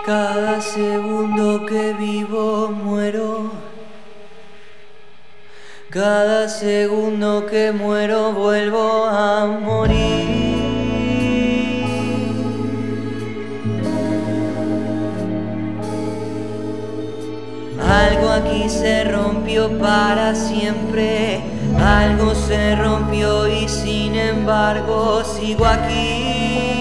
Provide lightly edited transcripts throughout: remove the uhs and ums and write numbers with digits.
Cada segundo que vivo muero. Cada segundo que muero vuelvo a morir. Algo aquí se rompió para siempre. Algo se rompió y sin embargo sigo aquí.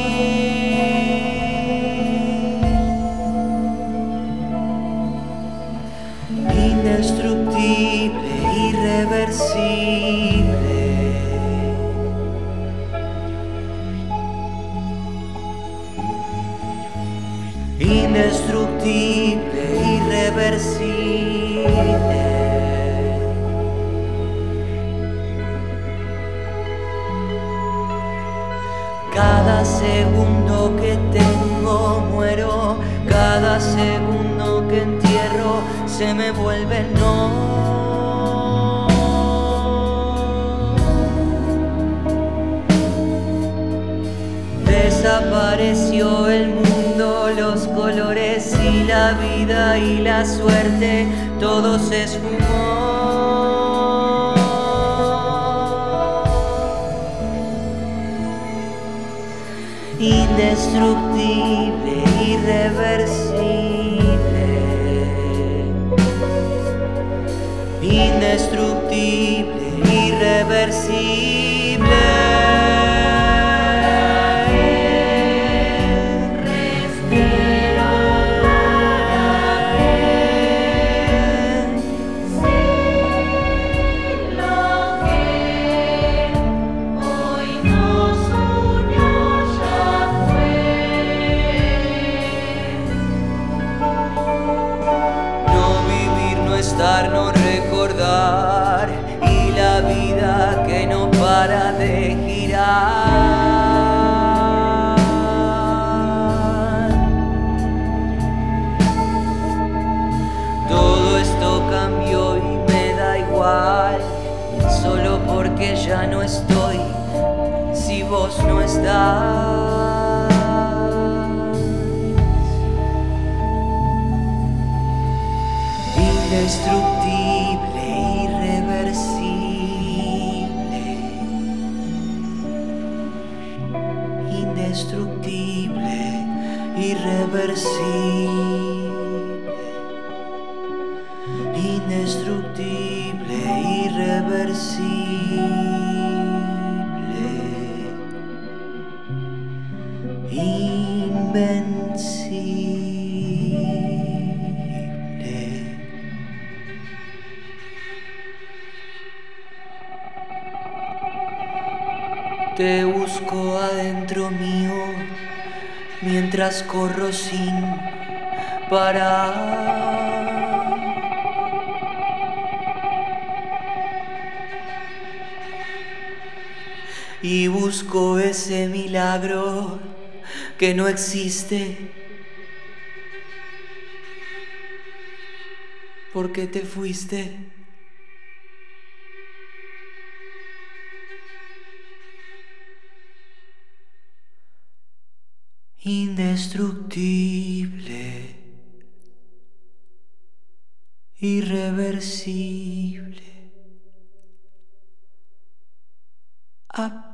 Indestructible, irreversible. Indestructible, irreversible. Cada segundo que tengo muero, cada segundo que entierro se me vuelve no. Desapareció el mundo, los colores y la vida y la suerte, todo se esfumó. Indestructible, irreversible. Indestructible, irreversible. No recordar y la vida que no para de girar. Todo esto cambió y me da igual, solo porque ya no estoy, si vos no estás. Indestructible, irreversible. Indestructible, irreversible. Indestructible, irreversible. Invencible. Te busco adentro mío mientras corro sin parar. Y busco ese milagro que no existe. ¿Por qué te fuiste? Indestructible, irreversible.